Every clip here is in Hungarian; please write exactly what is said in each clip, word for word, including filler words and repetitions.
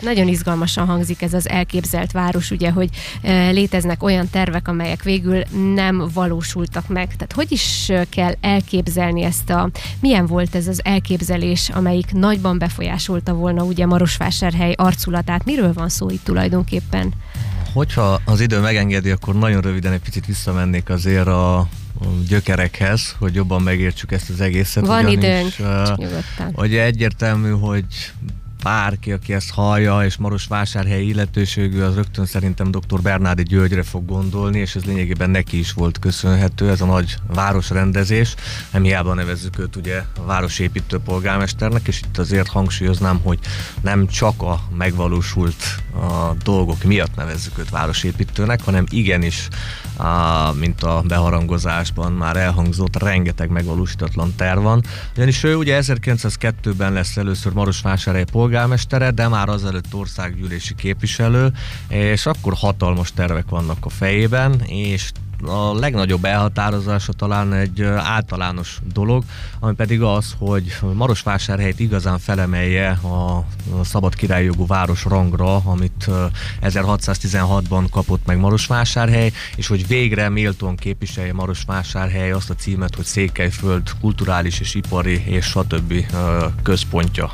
Nagyon izgalmasan hangzik ez az elképzelt város, ugye, hogy léteznek olyan tervek, amelyek végül nem valósultak meg. Tehát hogy is kell elképzelni ezt a... Milyen volt ez az elképzelés, amelyik nagyban befolyásolta volna ugye Marosvásárhely arculatát? Miről van szó itt tulajdonképpen? Hogyha az idő megengedi, akkor nagyon röviden egy picit visszamennék azért a gyökerekhez, hogy jobban megértsük ezt az egészet. Van ugyanis, időnk, uh, nyugodtan. Ugye egyértelmű, hogy bárki, aki ezt hallja, és Marosvásárhelyi illetőségű, az rögtön szerintem dr. Bernádi Györgyre fog gondolni, és ez lényegében neki is volt köszönhető, ez a nagy városrendezés. Nem hiába nevezzük őt ugye a városépítő polgármesternek, és itt azért hangsúlyoznám, hogy nem csak a megvalósult a dolgok miatt nevezzük őt városépítőnek, hanem igenis, a, mint a beharangozásban már elhangzott, rengeteg megvalósítatlan terv van. Ugyanis ő ugye ezerkilencszázkettőben lesz először Marosvásárhely polgármestere, de már azelőtt országgyűlési képviselő, és akkor hatalmas tervek vannak a fejében, és a legnagyobb elhatározása talán egy általános dolog, ami pedig az, hogy Marosvásárhelyt igazán felemelje a szabad királyjogú város rangra, amit ezerhatszáztizenhatban kapott meg Marosvásárhely, és hogy végre méltóan képviselje Marosvásárhely azt a címet, hogy Székelyföld kulturális és ipari és stb. Központja.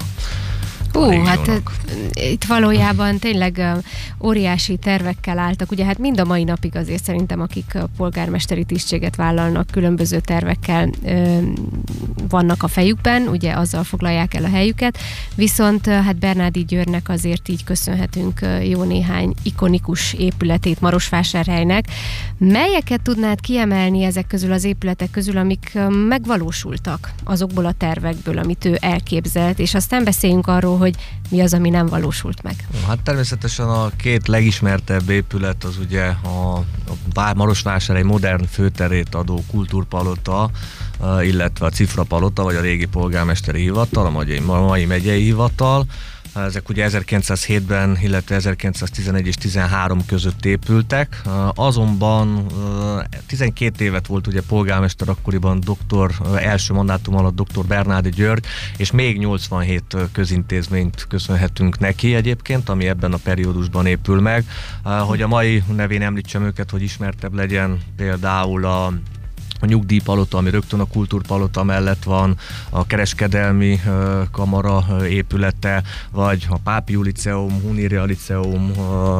Hú, hát itt valójában tényleg uh, óriási tervekkel álltak. Ugye hát mind a mai napig azért szerintem, akik uh, polgármesteri tisztséget vállalnak, különböző tervekkel uh, vannak a fejükben, ugye azzal foglalják el a helyüket, viszont uh, hát Bernádi Györgynek azért így köszönhetünk uh, jó néhány ikonikus épületét Marosvásárhelynek. Melyeket tudnád kiemelni ezek közül az épületek közül, amik uh, megvalósultak azokból a tervekből, amit ő elképzelt, és aztán beszéljünk arról, hogy mi az, ami nem valósult meg. Hát természetesen a két legismertebb épület az ugye a, a Marosvásárhely modern főterét adó kultúrpalota, illetve a Cifrapalota, vagy a régi polgármesteri hivatal, a mai, mai megyei hivatal. Ezek ugye ezerkilencszázhétben, illetve ezerkilencszáztizenegy és tizenhárom között épültek. Azonban tizenkét évet volt ugye polgármester akkoriban doktor, első mandátum alatt doktor Bernádi György, és még nyolcvanhét közintézményt köszönhetünk neki egyébként, ami ebben a periódusban épül meg. Hogy a mai nevén említsem őket, hogy ismertebb legyen, például a a nyugdíjpalota, ami rögtön a kultúrpalota mellett van, a kereskedelmi uh, kamara uh, épülete, vagy a Pápiú Liceum, Huníria Liceum, uh,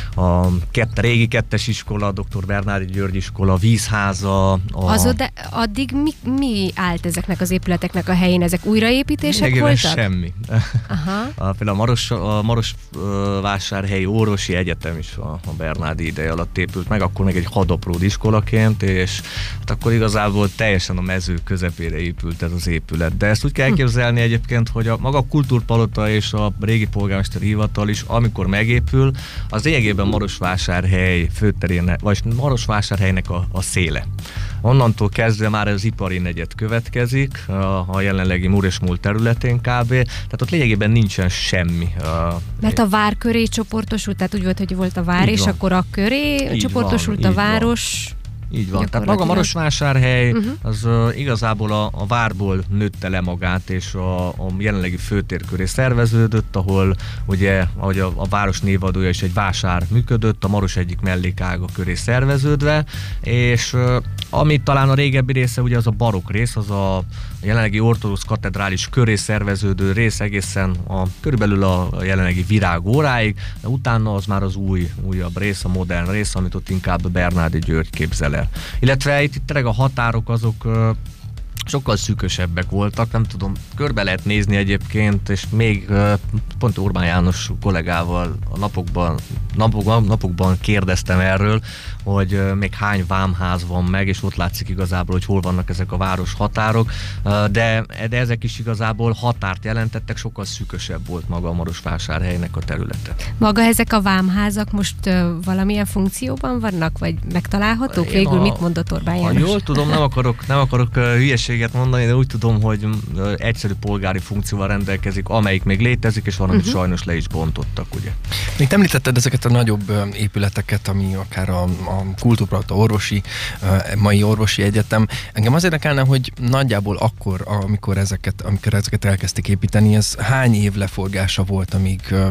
a kett, régi kettes iskola, doktor Bernádi György iskola, vízháza. A... Azod, addig mi, mi állt ezeknek az épületeknek a helyén? Ezek újraépítések Még voltak? Semmi. Aha. A, például a Maros, a Marosvásárhelyi Orvosi Egyetem is a, a Bernádi ideje alatt épült meg, akkor még egy hadapród iskolaként, és hát akkor igazából teljesen a mező közepére épült ez az épület. De ezt úgy kell elképzelni egyébként, hogy a maga a kultúrpalota és a régi polgármesteri hivatal is, amikor megépül, az lényegében Marosvásárhely főterének, vagy Marosvásárhelynek a, a széle. Onnantól kezdve már az ipari negyed következik, a, a jelenlegi Muresmúl területén kb. Tehát ott lényegében nincsen semmi. A, Mert a vár köré csoportosult, tehát úgy volt, hogy volt a vár, és van. Akkor a köré így csoportosult van, a város... Van. Így van. Tehát maga Marosvásárhely uh-huh. az uh, igazából a, a várból nőtte le magát, és a, a jelenlegi főtér köré szerveződött, ahol ugye, ahogy a, a város névadója is egy vásár működött, a Maros egyik mellékága köré szerveződve, és uh, ami talán a régebbi része, ugye az a barokk rész, az a jelenlegi ortodox katedrális köré szerveződő rész egészen a, körülbelül a jelenlegi virágóráig, de utána az már az új, újabb rész, a modern rész, amit ott inkább Bernádi György képzel el. Illetve itt, itt tényleg a határok azok uh, sokkal szűkösebbek voltak, nem tudom, körbe lehet nézni egyébként, és még uh, pont Orbán János kollégával a napokban, napokban, napokban kérdeztem erről, hogy uh, még hány vámház van meg, és ott látszik igazából, hogy hol vannak ezek a város határok, uh, de, de ezek is igazából határt jelentettek, sokkal szűkösebb volt maga a Marosvásárhelynek a területe. Maga ezek a vámházak most uh, valamilyen funkcióban vannak, vagy megtalálhatók? Én Végül a, mit mondott Orbán János? Ha jól tudom, nem akarok, nem akarok uh, hülyeséget mondani, de úgy tudom, hogy uh, egyszerű polgári funkcióval rendelkezik, amelyik még létezik, és van, amit uh-huh. sajnos le is bontottak, ugye. Még említetted ezeket a nagyobb uh, épületeket, ami akár a, a kultúrpalota, orvosi, uh, mai orvosi egyetem. Engem az érdekelne, hogy nagyjából akkor, amikor ezeket, amikor ezeket elkezdték építeni, ez hány év leforgása volt, amíg uh,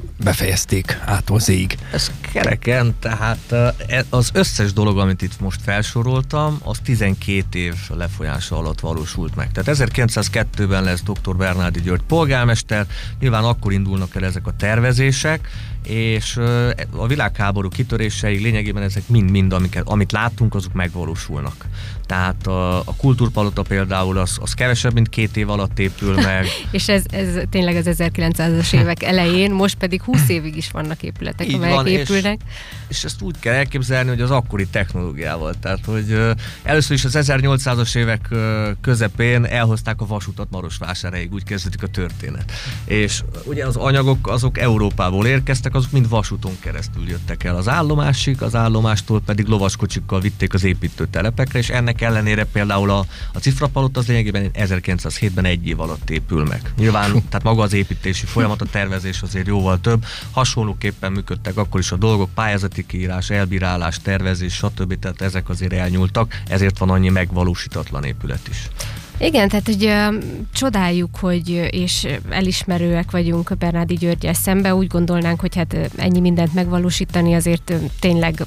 befejezték ától zéig. Ez kereken, tehát az összes dolog, amit itt most felsoroltam, az tizenkét év lefolyása alatt valósult meg. Tehát ezerkilencszázkettőben lesz doktor Bernádi György polgármester, nyilván akkor indulnak el ezek a tervezések, és a világháború kitöréseig lényegében ezek mind-mind, amiket, amit láttunk, azok megvalósulnak. Tehát a, a kultúrpalota például az, az kevesebb, mint két év alatt épül meg. És ez, ez tényleg az ezerkilencszázas évek elején, most pedig húsz évig is vannak épületek, így amelyek van, épülnek. És, és ezt úgy kell elképzelni, hogy az akkori technológiával. Tehát, hogy uh, először is az ezernyolcszázas évek uh, közepén elhozták a vasutat Marosvásárhelyig, úgy kezdődik a történet. És uh, ugye az anyagok azok Európából érkeztek, azok mind vasúton keresztül jöttek el az állomásig, az állomástól pedig lovaskocsikkal vitték az építőtelepekre, és ennek ellenére például a, a cifrapalota az lényegében ezerkilencszázhétben egy év alatt épül meg. Nyilván, tehát maga az építési folyamat, a tervezés azért jóval több. Hasonlóképpen működtek akkor is a dolgok, pályázati kiírás, elbírálás, tervezés, stb. Tehát ezek azért elnyúltak, ezért van annyi megvalósítatlan épület is. Igen, tehát ugye csodáljuk, hogy és elismerőek vagyunk Bernádi Györggyel szembe, úgy gondolnánk, hogy hát ennyi mindent megvalósítani azért tényleg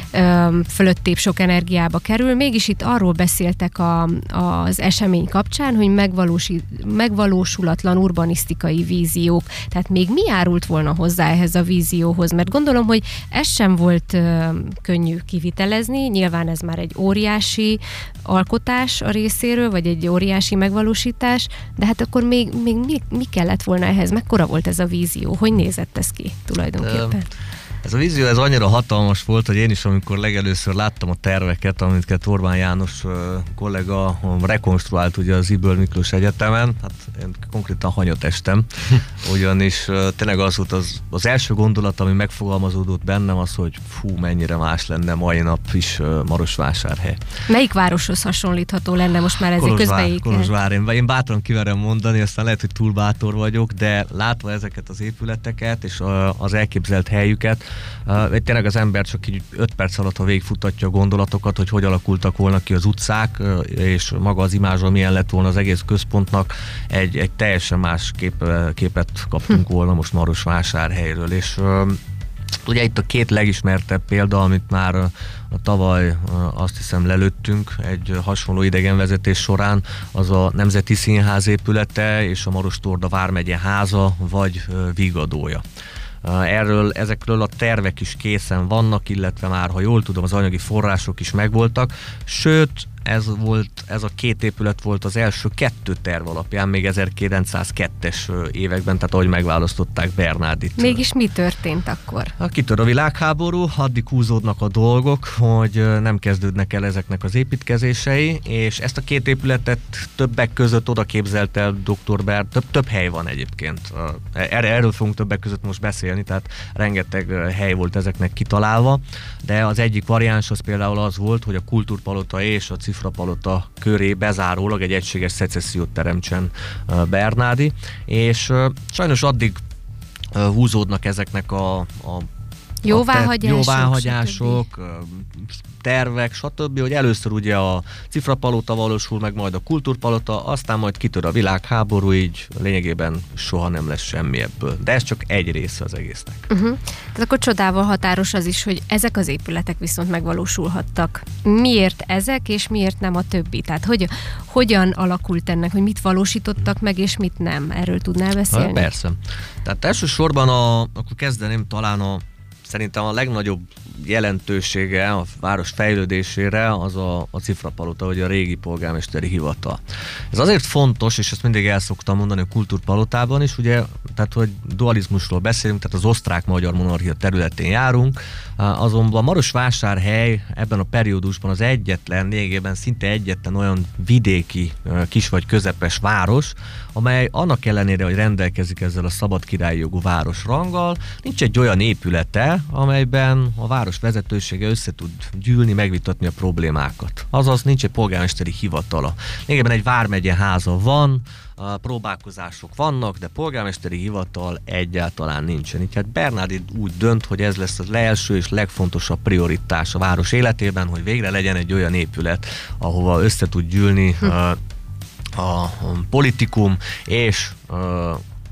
fölöttébb sok energiába kerül. Mégis itt arról beszéltek a, az esemény kapcsán, hogy megvalósulatlan urbanisztikai víziók. Tehát még mi járult volna hozzá ehhez a vízióhoz? Mert gondolom, hogy ez sem volt könnyű kivitelezni. Nyilván ez már egy óriási alkotás a részéről, vagy egy óriási megvalósítás, de hát akkor még, még mi, mi kellett volna ehhez? Mekkora volt ez a vízió? Hogy nézett ez ki tulajdonképpen? Ez a vízió ez annyira hatalmas volt, hogy én is, amikor legelőször láttam a terveket, amiket Orbán János uh, kollega um, rekonstruált ugye az Ybl Miklós Egyetemen, hát én konkrétan hanyat estem, ugyanis uh, tényleg az volt az, az első gondolat, ami megfogalmazódott bennem, az, hogy fú, mennyire más lenne mai nap is uh, Marosvásárhely. Melyik városhoz hasonlítható lenne most már ezért közbeéket? Kolozsvár, én, én bátran kiverem mondani, aztán lehet, hogy túl bátor vagyok, de látva ezeket az épületeket és uh, az elképzelt helyüket, Uh, tényleg az ember csak így öt perc alatt, ha végigfutatja a gondolatokat, hogy hogy alakultak volna ki az utcák, uh, és maga az imázsa milyen lett volna az egész központnak, egy, egy teljesen más kép, képet kaptunk hm. volna most Marosvásárhelyről, és uh, ugye itt a két legismertebb példa, amit már uh, tavaly uh, azt hiszem lelőttünk egy hasonló idegenvezetés során, az a Nemzeti Színház épülete és a Maros-Torda vármegye háza vagy uh, Vigadója. Erről, ezekről a tervek is készen vannak, illetve már, ha jól tudom, az anyagi források is megvoltak, sőt, ez volt, ez a két épület volt az első kettő terv alapján, még ezerkilencszázkettes években, tehát ahogy megválasztották Bernádit. Mégis mi történt akkor? Kitör a világháború, addig húzódnak a dolgok, hogy nem kezdődnek el ezeknek az építkezései, és ezt a két épületet többek között oda képzelt el doktor Ber, több, több hely van egyébként. Erről fogunk többek között most beszélni, tehát rengeteg hely volt ezeknek kitalálva, de az egyik variáns az például az volt, hogy a kultúrpalota és a cifrapalota köré bezárólag egy egységes szecessziót teremtsen Bernádi, és sajnos addig húzódnak ezeknek a, a jóváhagyások, jóváhagyások tervek, stb., hogy először ugye a cifrapalota valósul meg, majd a kultúrpalota, aztán majd kitör a világháború, így lényegében soha nem lesz semmi ebből. De ez csak egy része az egésznek. Uh-huh. Tehát akkor csodával határos az is, hogy ezek az épületek viszont megvalósulhattak. Miért ezek, és miért nem a többi? Tehát hogy, hogyan alakult ennek, hogy mit valósítottak meg, és mit nem? Erről tudnál beszélni? Ha, persze. Tehát elsősorban a, akkor kezdeném talán a szerintem a legnagyobb jelentősége a város fejlődésére az a, a cifrapalota, vagy a régi polgármesteri hivatal. Ez azért fontos, és ezt mindig el szoktam mondani a kultúrpalotában is, ugye, tehát hogy dualizmusról beszélünk, tehát az osztrák-magyar monarchia területén járunk, azonban Marosvásárhely ebben a periódusban az egyetlen, lényegében szinte egyetlen olyan vidéki kis vagy közepes város, amely annak ellenére, hogy rendelkezik ezzel a szabad királyi jogú városranggal, nincs egy olyan épülete, amelyben a város vezetősége össze tud gyűlni, megvitatni a problémákat. Azaz nincs egy polgármesteri hivatala. Lényegében egy vármegye háza van, a próbálkozások vannak, de polgármesteri hivatal egyáltalán nincsen. Így hát Bernádi úgy dönt, hogy ez lesz az első és legfontosabb prioritás a város életében, hogy végre legyen egy olyan épület, ahova össze tud gyűlni hm. a, a politikum és a,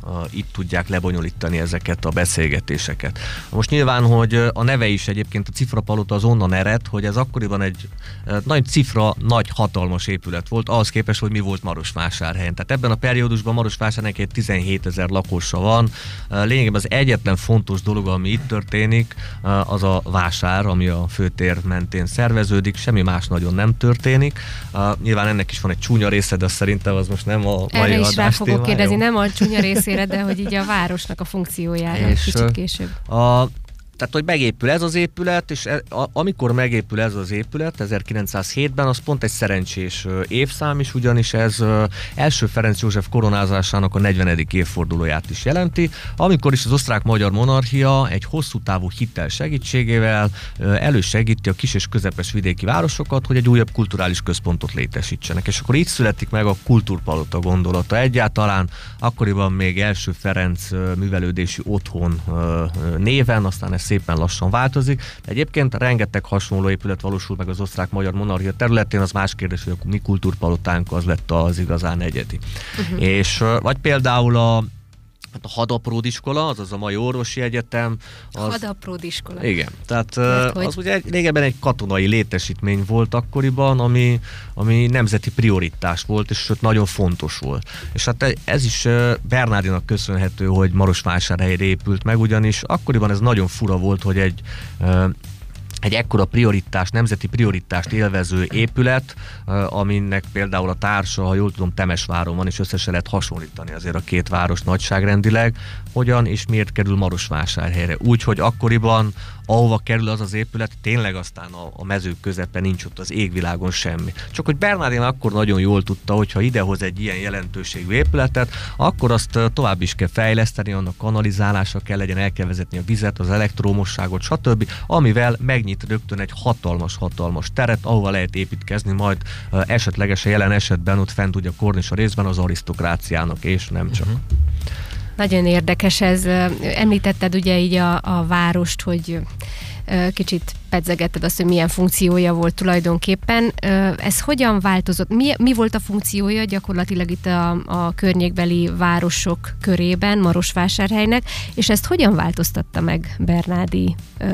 itt tudják lebonyolítani ezeket a beszélgetéseket. Most nyilván, hogy a neve is egyébként a Cifrapalota az onnan ered, hogy ez akkoriban egy nagy cifra, nagy hatalmas épület volt, ahhoz képest, hogy mi volt Marosvásárhelyen. Tehát ebben a periódusban Marosvásárhelyen egy tizenhétezer lakosa van. Lényegében az egyetlen fontos dolog, ami itt történik, az a vásár, ami a főtér mentén szerveződik, semmi más nagyon nem történik. Nyilván ennek is van egy csúnya része, de szerintem az most nem a mai adás témája. Erre is rá fogok kérdezni, nem a csúnya részére, de hogy így a városnak a funkciójára és kicsit később. A, tehát, hogy megépül ez az épület, és e, a, amikor megépül ez az épület ezerkilencszázhétben, az pont egy szerencsés évszám is, ugyanis ez első Ferenc József koronázásának a negyvenedik évfordulóját is jelenti, amikor is az osztrák-magyar monarchia egy hosszú távú hitel segítségével elősegíti a kis és közepes vidéki városokat, hogy egy újabb kulturális központot létesítsenek. És akkor így születik meg a kultúrpalota gondolata. Egyáltalán akkoriban még első Ferenc művelődési otthon néven, aztán ez szépen lassan változik. De egyébként rengeteg hasonló épület valósul meg az osztrák-magyar monarchia területén, az más kérdés, hogy a mi kultúrpalotánk az lett az igazán egyedi. Uh-huh. És vagy például a a Hadapródiskola, azaz a mai orvosi egyetem. Az, Hadapródiskola. Igen, tehát az ugye régebben egy katonai létesítmény volt akkoriban, ami, ami nemzeti prioritás volt, és sőt nagyon fontos volt. És hát ez is Bernárdinak köszönhető, hogy Marosvásárhelyre épült meg, ugyanis akkoriban ez nagyon fura volt, hogy egy egy ekkora prioritás, nemzeti prioritást élvező épület, aminek például a társa, ha jól tudom, Temesváron van, és összesen lehet hasonlítani azért a két város nagyságrendileg, hogyan és miért kerül Marosvásárhelyre. Úgyhogy akkoriban, ahova kerül az az épület, tényleg aztán a, a mezők közepe nincs ott az égvilágon semmi. Csak hogy Bernardin akkor nagyon jól tudta, hogy ha idehoz egy ilyen jelentőségű épületet, akkor azt tovább is kell fejleszteni, annak kanalizálása kell legyen, el kell vezetni a vizet, az elektromosságot, stb., amivel megnyit rögtön egy hatalmas-hatalmas teret, ahova lehet építkezni, majd esetlegesen jelen esetben ott fent ugye a kornis a részben az arisztokráciának, és nem csak. Uh-huh. Nagyon érdekes ez. Említetted ugye így a, a várost, hogy kicsit pedzegetted azt, hogy milyen funkciója volt tulajdonképpen. Ez hogyan változott? Mi, mi volt a funkciója gyakorlatilag itt a, a környékbeli városok körében, Marosvásárhelynek, és ezt hogyan változtatta meg Bernárdi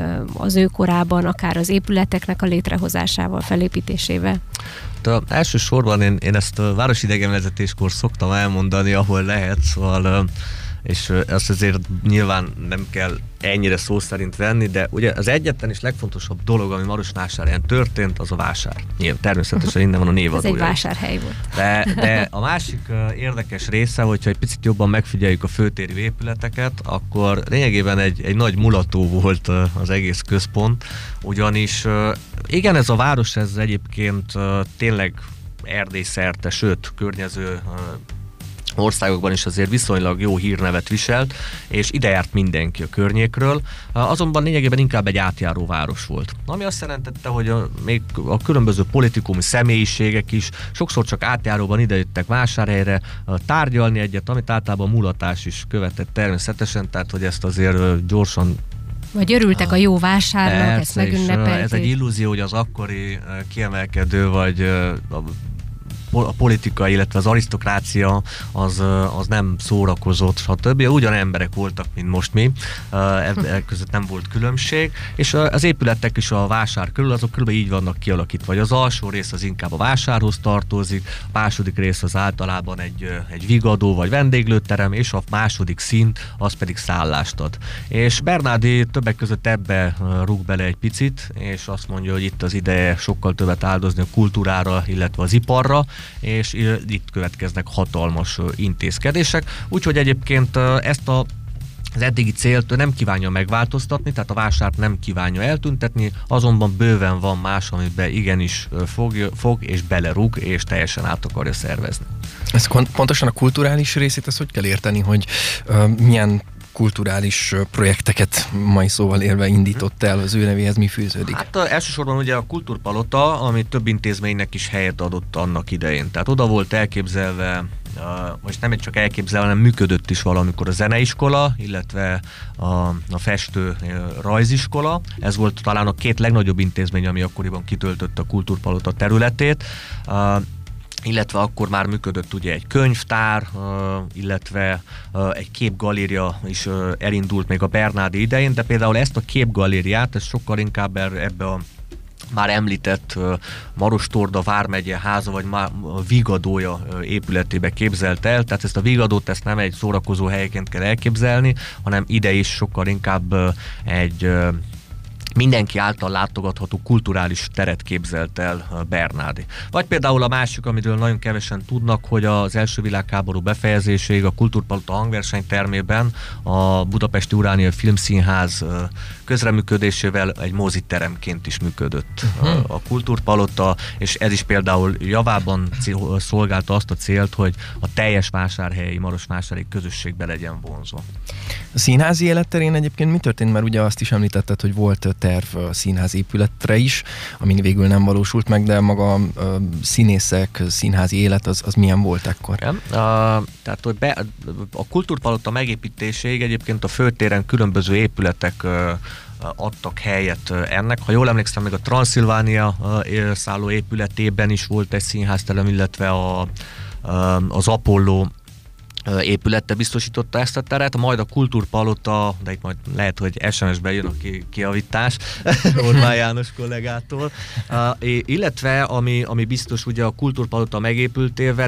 az ő korában, akár az épületeknek a létrehozásával, felépítésével? De elsősorban én, én ezt a városidegenvezetéskor szoktam elmondani, ahol lehet, szóval és ezt azért nyilván nem kell ennyire szó szerint venni, de ugye az egyetlen és legfontosabb dolog, ami Marosvásárhelyen történt, az a vásár. Nyilván, természetesen innen van a névadója. Ez egy vásárhely volt. De, de a másik uh, érdekes része, hogyha egy picit jobban megfigyeljük a főtéri épületeket, akkor lényegében egy, egy nagy mulató volt uh, az egész központ, ugyanis uh, igen, ez a város, ez egyébként uh, tényleg Erdély szerte, sőt, környező uh, országokban is azért viszonylag jó hírnevet viselt, és ide járt mindenki a környékről, azonban lényegében inkább egy átjáró város volt. Ami azt jelentette, hogy a, még a különböző politikumi személyiségek is sokszor csak átjáróban idejöttek Vásárhelyre tárgyalni egyet, amit általában mulatás is követett természetesen, tehát hogy ezt azért gyorsan vagy örültek a jó vásárnak, ezt megünnepelték. Ez egy illúzió, hogy az akkori kiemelkedő, vagy a a politika, illetve az arisztokrácia az, az nem szórakozott, stb. Ugyan emberek voltak, mint most mi, ezek között nem volt különbség, és az épületek is a vásár körül, azok körülbelül így vannak kialakítva, vagy az alsó rész az inkább a vásárhoz tartozik, a második rész az általában egy, egy vigadó vagy vendéglőterem, és a második szint az pedig szállást ad. És Bernárdi többek között ebbe rúg bele egy picit, és azt mondja, hogy itt az ideje sokkal többet áldozni a kultúrára, illetve az iparra, és itt következnek hatalmas intézkedések. Úgyhogy egyébként ezt a az eddigi célt nem kívánja megváltoztatni, tehát a vásárt nem kívánja eltüntetni, azonban bőven van más, amiben igenis fog, fog és belerúg, és teljesen át akarja szervezni. Ez pontosan a kulturális részét, ezt hogy kell érteni, hogy uh, milyen kulturális projekteket mai szóval élve indított el, az ő nevéhez mi fűződik? Hát elsősorban ugye a Kultúrpalota, ami több intézménynek is helyet adott annak idején. Tehát oda volt elképzelve, most nem csak elképzelve, hanem működött is valamikor a zeneiskola, illetve a, a festő rajziskola. Ez volt talán a két legnagyobb intézmény, ami akkoriban kitöltötte a Kultúrpalota területét. illetve akkor már működött ugye egy könyvtár, illetve egy képgaléria is elindult még a Bernárdi idején, de például ezt a képgalériát, ez sokkal inkább ebbe a már említett Maros-Torda vármegye háza, vagy Vigadója épületébe képzelt el, tehát ezt a Vigadót ezt nem egy szórakozó helyként kell elképzelni, hanem ide is sokkal inkább egy mindenki által látogatható kulturális teret képzelt el Bernárdi. Vagy például a másik, amiről nagyon kevesen tudnak, hogy az első világháború befejezéséig a Kultúrpalota hangversenytermében a Budapesti Uránia Filmszínház közreműködésével egy moziteremként is működött uh-huh. a Kultúrpalota, és ez is például javában szolgálta azt a célt, hogy a teljes vásárhelyi, marosvásárhelyi közösségbe legyen vonzva. A színházi életterén egyébként mi történt? Mert ugye azt is említetted, hogy volt terv a színház épületre is, ami végül nem valósult meg, de maga a színészek, színházi élet az, az milyen volt ekkor? Ja, a, tehát hogy be, a Kultúrpalota megépítéséig egyébként a főtéren különböző épületek adtak helyet ennek. Ha jól emlékszem, még a Transzilvánia szálló épületében is volt egy színházterem, illetve a, az Apollo épülete biztosította ezt a teret, majd a Kultúrpalota, de itt majd lehet, hogy es em es-ben jön a kiavítás Orbán János kollégától, uh, illetve ami, ami biztos, ugye a Kultúrpalota megépültével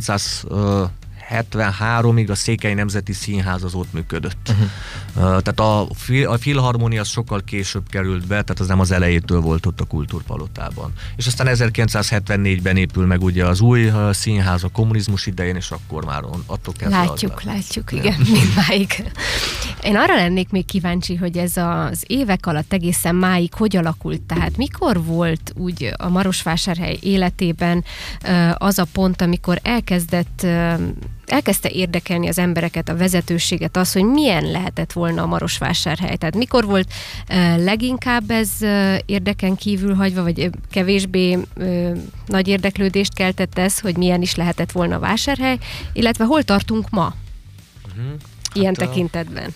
ezerkilencszázhetvenháromig a Székely Nemzeti Színház az ott működött. Uh-huh. Uh, tehát a, fil, a Filharmonia az sokkal később került be, tehát az nem az elejétől volt ott a Kultúrpalotában. És aztán ezerkilencszázhetvennégyben épül meg ugye az új uh, színház a kommunizmus idején, és akkor már on, attól kezdve... Látjuk, az látjuk, igen, mindmáig. Én arra lennék még kíváncsi, hogy ez az évek alatt egészen máig hogy alakult, tehát mikor volt úgy a Marosvásárhely életében uh, az a pont, amikor elkezdett uh, elkezdte érdekelni az embereket, a vezetőséget az, hogy milyen lehetett volna a Marosvásárhely. Tehát mikor volt uh, leginkább ez uh, érdeken kívül hagyva, vagy uh, kevésbé uh, nagy érdeklődést keltett ez, hogy milyen is lehetett volna a vásárhely, illetve hol tartunk ma uh-huh. ilyen hát tekintetben?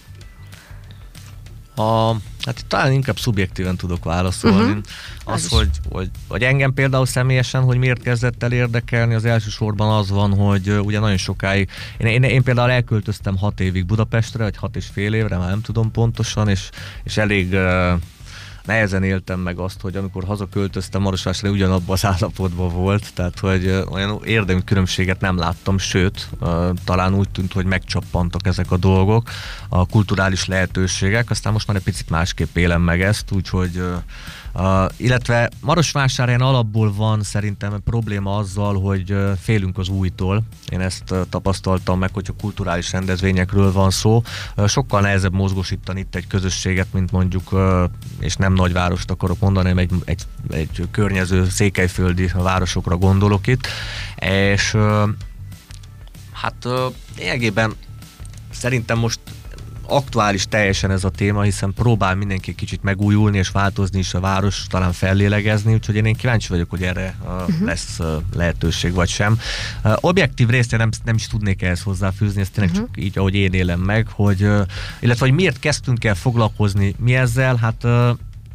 A, hát talán inkább szubjektíven tudok válaszolni. Uh-huh. Az, az hogy, hogy, hogy engem például személyesen, hogy miért kezdett el érdekelni, az elsősorban az van, hogy uh, ugye nagyon sokáig, én, én, én például elköltöztem hat évig Budapestre, vagy hat és fél évre, már nem tudom pontosan, és, és elég uh, nehezen éltem meg azt, hogy amikor hazaköltöztem, Marosvásárhely ugyanabban az állapotban volt, tehát hogy uh, olyan érdemi különbséget nem láttam, sőt, uh, talán úgy tűnt, hogy megcsappantak ezek a dolgok, a kulturális lehetőségek, aztán most már egy picit másképp élem meg ezt, úgyhogy uh, Uh, illetve Marosvásárhelyen alapból van szerintem probléma azzal, hogy uh, félünk az újtól. Én ezt uh, tapasztaltam meg, hogyha kulturális rendezvényekről van szó. Uh, sokkal nehezebb mozgósítani itt egy közösséget, mint mondjuk, uh, és nem nagyvárost akarok mondani, hanem egy, egy, egy környező székelyföldi városokra gondolok itt. És uh, hát uh, lényegében szerintem most aktuális teljesen ez a téma, hiszen próbál mindenki kicsit megújulni és változni is a város, talán fellélegezni, úgyhogy én, én kíváncsi vagyok, hogy erre uh, uh-huh. lesz uh, lehetőség vagy sem. Uh, objektív részt nem, nem is tudnék ehhez hozzáfűzni, ezt tényleg uh-huh. csak így, ahogy én élem meg, hogy, uh, illetve hogy miért kezdtünk el foglalkozni mi ezzel, hát uh,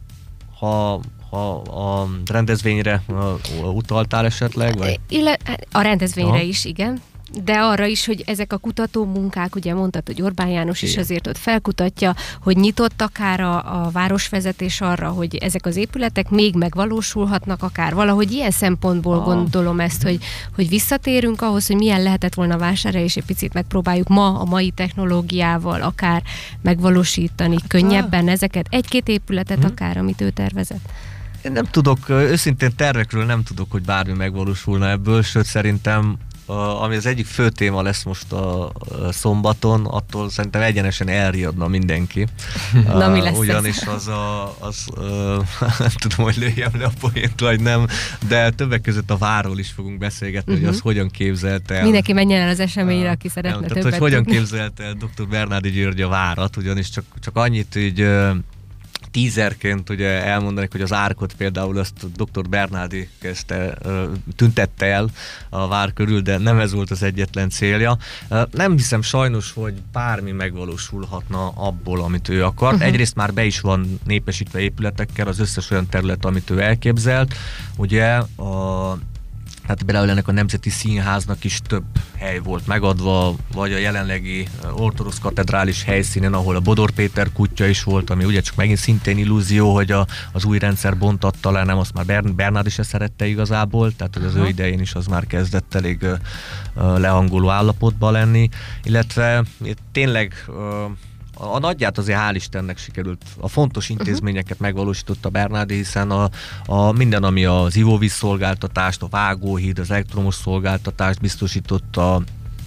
ha Ha a rendezvényre uh, utaltál esetleg? Vagy? A rendezvényre Aha. is, igen. De arra is, hogy ezek a kutató munkák, ugye mondtad, hogy Orbán János is azért ott felkutatja, hogy nyitott akár a, a városvezetés arra, hogy ezek az épületek még megvalósulhatnak akár. Valahogy ilyen szempontból ah. gondolom ezt, hogy, hogy visszatérünk ahhoz, hogy milyen lehetett volna vásárhely, és egy picit megpróbáljuk ma a mai technológiával akár megvalósítani hát, könnyebben ezeket. Egy-két épületet hmm. akár, amit ő tervezett. Én nem tudok, őszintén tervekről nem tudok, hogy bármi megvalósulna ebből, sőt szerintem ami az egyik fő téma lesz most a szombaton, attól szerintem egyenesen elriadna mindenki. Na, mi lesz ugyanis ez? az a, az, nem tudom, hogy lőjem le a poént, vagy nem, de többek között a várról is fogunk beszélgetni, uh-huh. hogy az hogyan képzelte el. Mindenki menjen el az eseményre, aki szeretne nem, többet. Tehát, hogy hogyan képzelte el doktor Bernárdi György a várat, ugyanis csak, csak annyit így tízerként ugye elmondanék, hogy az árkot például azt doktor Bernárdi kezdte, tüntette el a vár körül, de nem ez volt az egyetlen célja. Nem hiszem sajnos, hogy bármi megvalósulhatna abból, amit ő akar. Uh-huh. Egyrészt már be is van népesítve épületekkel az összes olyan terület, amit ő elképzelt. Ugye a Hát például ennek a Nemzeti Színháznak is több hely volt megadva, vagy a jelenlegi ortodox katedrális helyszínen, ahol a Bodor Péter kutya is volt, ami ugye csak megint szintén illúzió, hogy a, az új rendszer bontatta le, nem, azt már Bern, Bernárdi se szerette igazából, tehát hogy az ő idején is az már kezdett elég uh, lehangoló állapotban lenni, illetve tényleg uh, A, a nagyját azért hál' Istennek sikerült, a fontos intézményeket megvalósította Bernárdi, hiszen a, a minden, ami az ivóvízszolgáltatást, a vágóhíd, az elektromos szolgáltatást biztosította,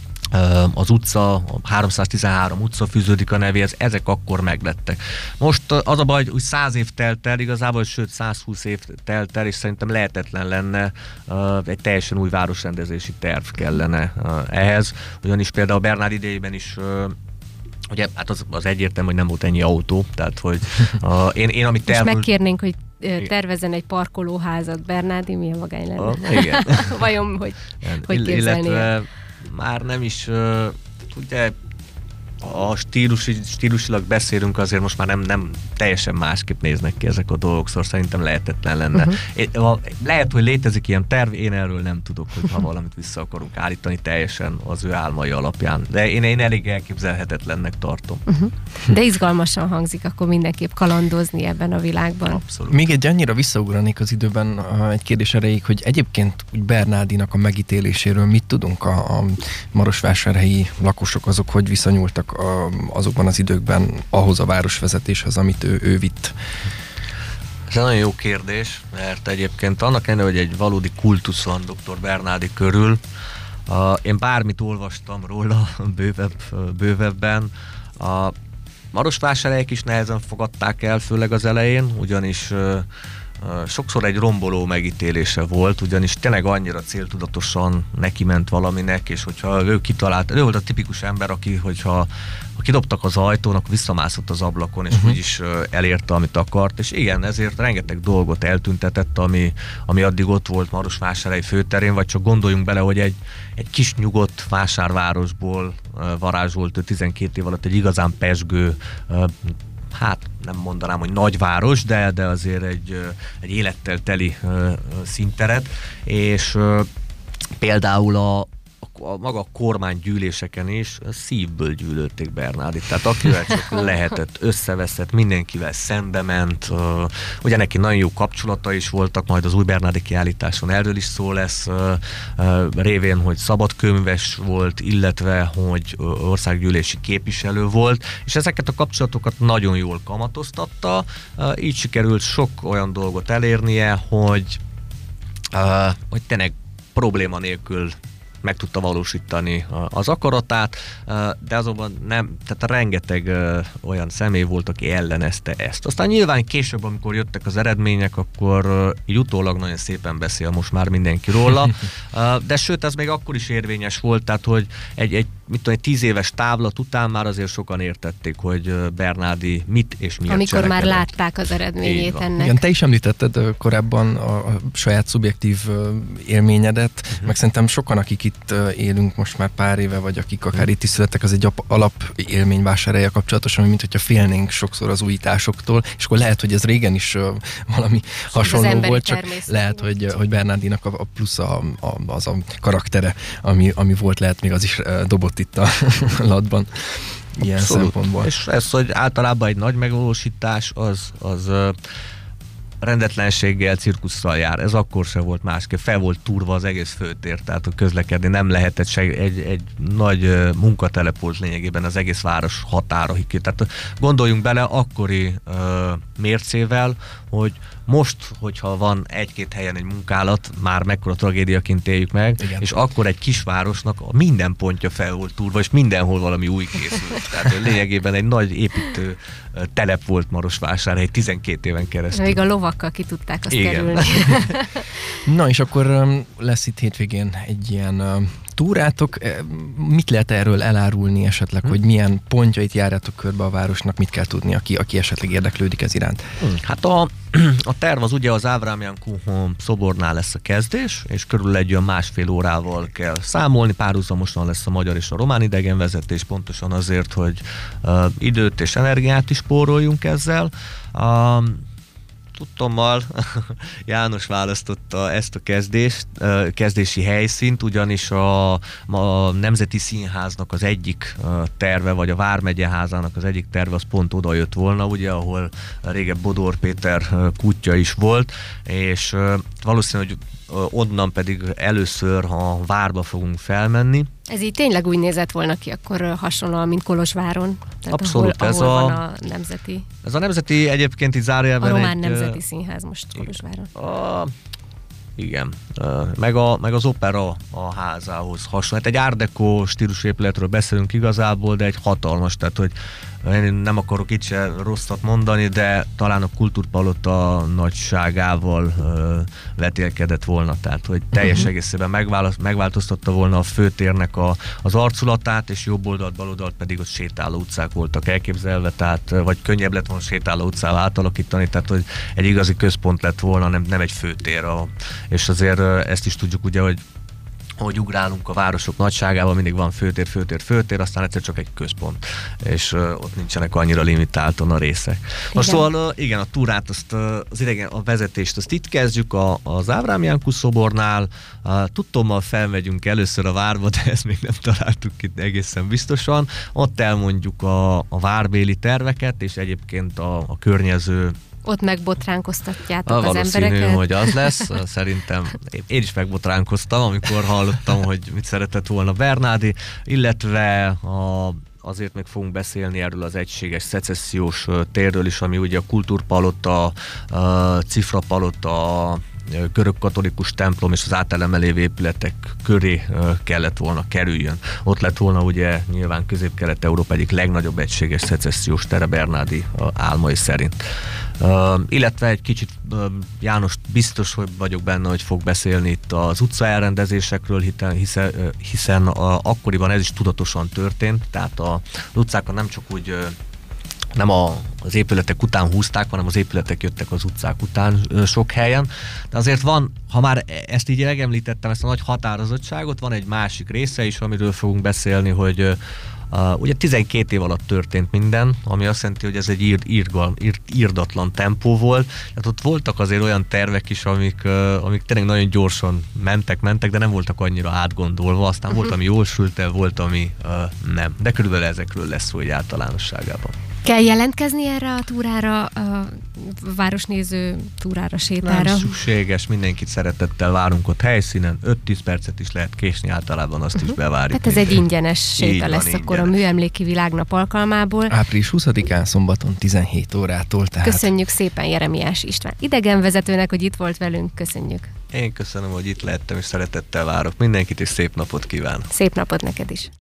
az utca, a háromszáztizenhárom utca fűződik a nevéhez, ezek akkor meglettek. Most az a baj, hogy úgy száz év telt el igazából, sőt százhúsz év telt el, és szerintem lehetetlen lenne, egy teljesen új városrendezési terv kellene ehhez, ugyanis például Bernárd idejében is ugye, hát az, az egyértelmű, hogy nem volt ennyi autó, tehát hogy a, én, én amit terv... Most megkérnénk, hogy tervezzen egy parkolóházat, Bernárdi, milyen magány lenne? A, igen. Vajon, hogy, hogy képzelni? Illetve már nem is, uh, ugye a stílusi, stílusilag beszélünk, azért most már nem, nem teljesen másképp néznek ki ezek a dolgok, szóval szerintem lehetetlen lenne. Uh-huh. Lehet, hogy létezik ilyen terv, én erről nem tudok, hogy ha valamit vissza akarunk állítani teljesen az ő álmai alapján. De én, én elég elképzelhetetlennek tartom. Uh-huh. De izgalmasan hangzik akkor mindenképp kalandozni ebben a világban. Abszolút. Még egy annyira visszaugranék az időben egy kérdés erejéig, hogy egyébként úgy Bernárdinak a megítéléséről mit tudunk? A, a marosvásárhelyi lakosok azok hogy viszonyultak a, azokban az időkben ahhoz a városvezetéshez, amit ő, ő vitt? Ez egy nagyon jó kérdés, mert egyébként annak ellenére, hogy egy valódi kultusz van doktor Bernárdi körül, uh, én bármit olvastam róla bővebb, bővebben, a marosvásárhelyek is nehezen fogadták el, főleg az elején, ugyanis uh, uh, sokszor egy romboló megítélése volt, ugyanis tényleg annyira céltudatosan neki ment valaminek, és hogyha ő kitalált, ő volt a tipikus ember, aki, hogyha ha kidobtak az ajtón, akkor visszamászott az ablakon, és uh-huh. úgyis uh, elérte, amit akart, és igen, ezért rengeteg dolgot eltüntetett, ami, ami addig ott volt Marosvásárhely főterén, vagy csak gondoljunk bele, hogy egy, egy kis nyugodt vásárvárosból uh, varázsolt ő tizenkét év alatt egy igazán pezsgő, uh, hát nem mondanám, hogy nagyváros, de, de azért egy, egy élettel teli uh, színteret, és uh, például a a maga a kormánygyűléseken is szívből gyűlölték Bernárdit. Tehát akivel csak lehetett, összeveszett, mindenkivel szembe ment. Uh, ugye neki nagyon jó kapcsolata is voltak, majd az új Bernárdi kiállításon erről is szó lesz, uh, uh, révén, hogy szabadkönyves volt, illetve, hogy országgyűlési képviselő volt, és ezeket a kapcsolatokat nagyon jól kamatoztatta. Uh, így sikerült sok olyan dolgot elérnie, hogy, uh, hogy tényleg probléma nélkül meg tudta valósítani az akaratát, de azonban nem, tehát rengeteg olyan személy volt, aki ellenezte ezt. Aztán nyilván később, amikor jöttek az eredmények, akkor így utólag nagyon szépen beszél most már mindenki róla, de sőt, ez még akkor is érvényes volt, tehát hogy egy, egy mit tudom, egy tíz éves távlat után már azért sokan értették, hogy Bernárdi mit és miért Amikor cselekedett. Már látták az eredményét ennek. Igen, te is említetted korábban a, a saját szubjektív élményedet, uh-huh. meg szerintem sokan, akik itt élünk most már pár éve, vagy akik akár itt is születtek, az egy alap élmény Vásárhellyel kapcsolatosan, mint hogyha félnénk sokszor az újításoktól, és akkor lehet, hogy ez régen is uh, valami hasonló volt, csak lehet, hogy, hogy Bernárdinak a, a plusz a, a, az a karaktere, ami, ami volt, lehet még az is uh, dobott itt a latban. Ilyen Abszolút. Szempontból. És ez, hogy általában egy nagy megvalósítás, az, az uh, rendetlenséggel, cirkusszal jár. Ez akkor se volt másképp. Fel volt túrva az egész főtér, tehát hogy közlekedni nem lehetett se, egy, egy nagy uh, munkatelep volt lényegében az egész város határa. Tehát gondoljunk bele akkori uh, mércével, hogy most, hogyha van egy-két helyen egy munkálat, már mekkora tragédiaként éljük meg, igen. És akkor egy kisvárosnak a minden pontja fel volt túrva, és mindenhol valami új készült. Tehát lényegében egy nagy építő telep volt Marosvásárhely tizenkét éven keresztül. Még a lovakkal ki tudták azt igen. kerülni. Na és akkor lesz itt hétvégén egy ilyen túrátok. Mit lehet erről elárulni esetleg, hmm. hogy milyen pontjait járjátok körbe a városnak, mit kell tudni, aki, aki esetleg érdeklődik ez iránt? Hmm. Hát a, a terv az ugye az Ávram Jánkó szobornál lesz a kezdés, és körül egy olyan másfél órával kell számolni, párhuzamosan lesz a magyar és a román idegenvezetés, pontosan azért, hogy uh, időt és energiát is spóroljunk ezzel. Uh, tudtommal János választotta ezt a kezdést, kezdési helyszínt, ugyanis a, a Nemzeti Színháznak az egyik terve, vagy a Vármegyeházának az egyik terve, az pont oda jött volna, ugye, ahol régebb Bodor Péter kútja is volt, és valószínű, hogy onnan pedig először a várba fogunk felmenni. Ez így tényleg úgy nézett volna ki akkor hasonlóan, mint Kolozsváron? Tehát abszolút, ahol, ez ahol a, van a nemzeti... Ez a nemzeti egyébként így zárójelben... A Román egy, Nemzeti Színház most Kolozsváron. A, igen. Meg, a, meg az opera a házához hasonló. Egy art deco stílusú épületről beszélünk igazából, de egy hatalmas, tehát hogy én nem akarok itt se rosszat mondani, de talán a Kultúrpalota nagyságával ö, vetélkedett volna, tehát hogy teljes uh-huh. egészében megváltoztatta volna a főtérnek a, az arculatát, és jobb oldalt, bal oldalt pedig ott sétáló utcák voltak elképzelve, tehát vagy könnyebb lett volna sétáló utcával átalakítani, tehát hogy egy igazi központ lett volna, nem, nem egy főtér. A, és azért ezt is tudjuk ugye, hogy hogy ugrálunk a városok nagyságával, mindig van főtér, főtér, főtér, aztán egyszer csak egy központ, és uh, ott nincsenek annyira limitáltan a részek. Most szóval uh, igen, a túrát, azt, uh, az idegen, a vezetést, azt itt kezdjük a, az Ábrám Jánkó szobornál, uh, tudtommal felmegyünk először a várba, de ezt még nem találtuk itt egészen biztosan. Ott elmondjuk a, a várbéli terveket, és egyébként a, a környező ott megbotránkoztatjátok a az embereket? Valószínű, hogy az lesz. Szerintem én is megbotránkoztam, amikor hallottam, hogy mit szeretett volna Bernádi, illetve a azért még fogunk beszélni erről az egységes szecessziós térről is, ami ugye a Kultúrpalota, a Cifrapalota, a görög-katolikus templom és az áteleme lévő épületek köré kellett volna kerüljön. Ott lett volna ugye nyilván Közép-Kelet-Európa egyik legnagyobb egységes szecessziós tere Bernádi álmai szerint. Uh, illetve egy kicsit uh, János biztos, hogy vagyok benne, hogy fog beszélni itt az utca elrendezésekről, hiszen, hiszen, uh, hiszen uh, akkoriban ez is tudatosan történt, tehát a, az utcákat nem csak úgy uh, nem a, az épületek után húzták, hanem az épületek jöttek az utcák után uh, sok helyen. De azért van, ha már ezt így megemlítettem, ezt a nagy határozottságot, van egy másik része is, amiről fogunk beszélni, hogy uh, Uh, ugye tizenkét év alatt történt minden, ami azt jelenti, hogy ez egy ír, írgal, ír, írdatlan tempó volt. Tehát ott voltak azért olyan tervek is, amik, uh, amik tényleg nagyon gyorsan mentek, mentek, de nem voltak annyira átgondolva. Aztán uh-huh. volt, ami jól sült el, volt, ami uh, nem. De körülbelül ezekről lesz szó egy általánosságában. Kell jelentkezni erre a túrára, a városnéző túrára, sétára? Nem szükséges, mindenkit szeretettel várunk ott helyszínen, öt-tíz percet is lehet késni, általában azt uh-huh. is bevárjuk. Tehát ez egy ingyenes séta lesz van, akkor ingyenes. A Műemléki Világnap alkalmából. április huszadikán szombaton tizenhét órától. Tehát... Köszönjük szépen Jeremiás István idegenvezetőnek, hogy itt volt velünk, köszönjük. Én köszönöm, hogy itt lehettem, és szeretettel várok mindenkit, és szép napot kívánok. Szép napot neked is.